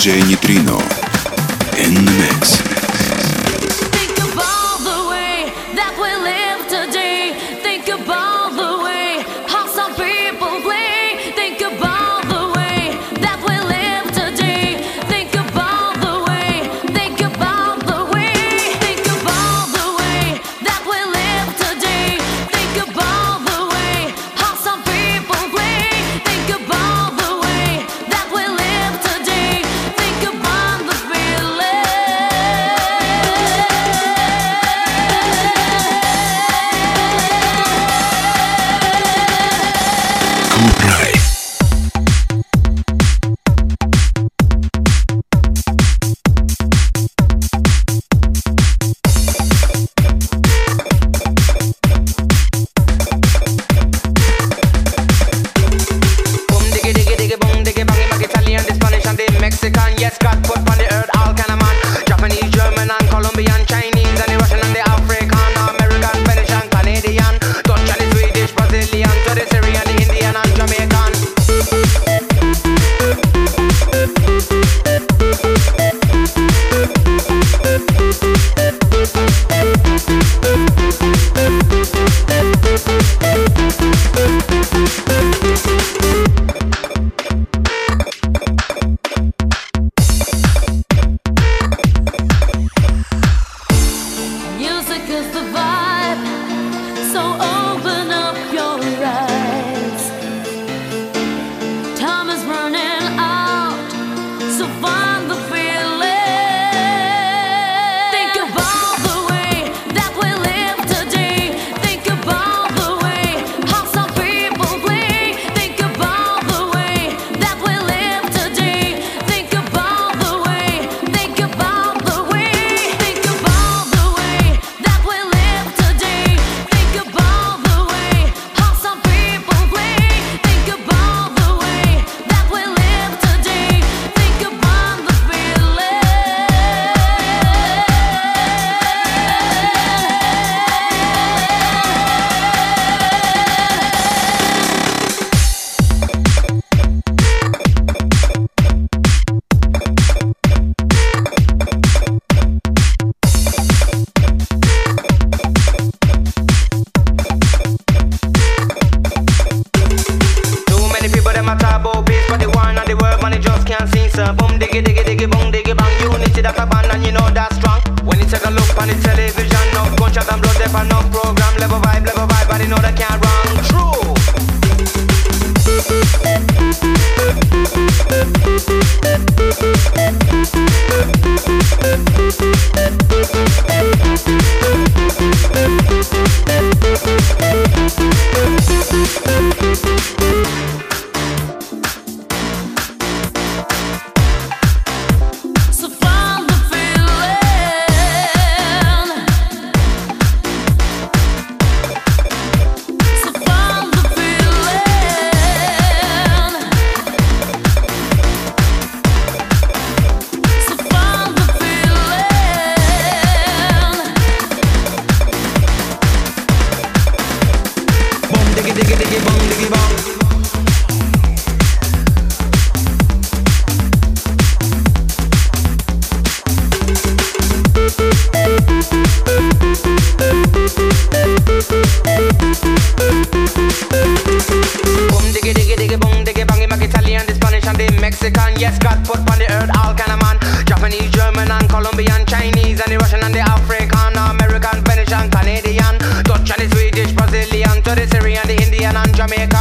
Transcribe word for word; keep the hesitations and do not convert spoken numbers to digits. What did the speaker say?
J Neutrino in the mix. Think about the way that we live today. Think about the way how some people play. Think about the way that we live today. Think about the way. Think about the way. Think about the way that we live today. Think about the way how some people play. Think about the way that we live today. Think about the feeling. Cobra. Boom diggy diggy diggy boom diggy bangy back Italian, the Spanish and the Mexican. Yes, God put on the earth all kind of man. Japanese, German and Colombian, Chinese and the Russian and the African, American, Venetian, Canadian, Dutch and the Swedish, Brazilian, to the Syrian, the Indian and Jamaican. Music is the vibe, so open up your eyes. Time is running out, so find the feeling. Think about the way that we live today. Think about the way how some people play. Think about the way that we live today. Think about the way. Think about the way. Think about the way that we live today. Think about the way how some people play. Think about the way that we live today. Think about the feeling. Too many people them a talk about peace, but the war and the world money just can't see. So boom diggy diggy diggy boom diggy bang. Unity that's a band and you know that's strong. When you take a look on the television, no gunshot and blood, there no program. Level vibe, level vibe, but you know that can't wrong. True. So find the feeling. So find the feeling. So find the feeling. Boom diggy diggy diggy boom diggy bang. Boom diggy diggy diggy boom diggy bangy back Italian, the Spanish and the Mexican. Yes, God put on the earth all kind of man. Japanese, German and Colombian, Chinese and the Russian and the African, American, Venetian, Canadian, Dutch and the Swedish, Brazilian, to the Syrian, the Indian and Jamaican.